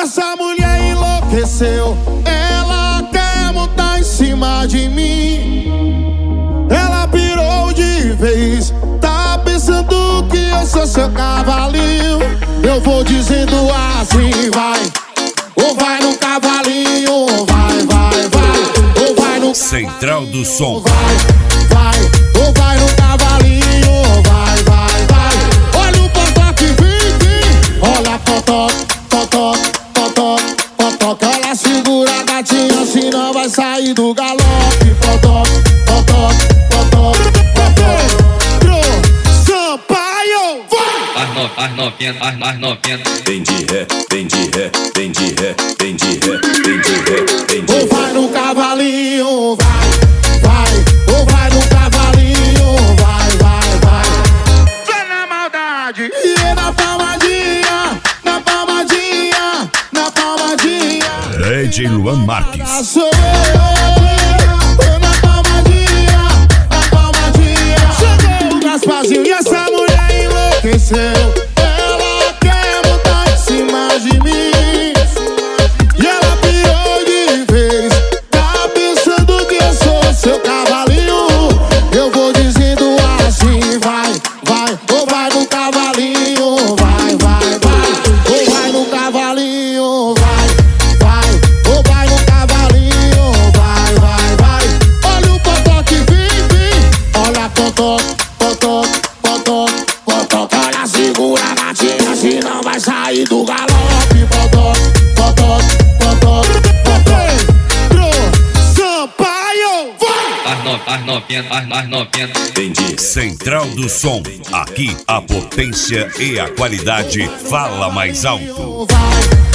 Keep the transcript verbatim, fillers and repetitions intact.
Essa mulher enlouqueceu, ela quer montar em cima de mim. Ela pirou de vez, tá pensando que eu sou seu cavalinho. Eu vou dizendo assim, vai, ou vai no cavalinho, vai, vai, vai, ou vai no Central do Som. Vai, vai, ou vai no cavalinho, vai, vai, vai. Olha o potó que vem, vem. Olha potó, potó, potó, potó. Ela segura a gatinha, senão vai sair do galope. Potó, potó, potó, potó. Pro Sampaio, vai! As no, as novinha, as, as novinha. Vem de ré, vem de ré, vem de ré, vem de ré, vem de ré, vem de ré. Ou vai no cavalinho, vai, vai. Ou vai no cavalinho, vai, vai, vai. Vai na maldade. E é na palmadinha, na palmadinha, na palmadinha. D J Luan Marques. Sou eu, na palmadinha, na palmadinha. Chegou o Gasparzinho e essa mulher enlouqueceu. Ela quer montar em cima de mim. E ela pirou de vez, tá pensando que eu sou seu cavalinho. Eu vou dizendo assim, vai, vai, ou vai no cavalinho, vai, vai, vai. Ou vai no cavalinho, vai, vai, ou vai no cavalinho, vai, vai, vai. Olha o potó que vem, vem. Olha potó, potó, potó, potó. Olha, segura a gatinha, senão vai sair do galope. Potó, potó, potó, potó. Pro Sampaio, vai! As no, as novinha, as, as novinha. Vem de Central do Som. Aqui a potência e a qualidade fala mais alto. Vai,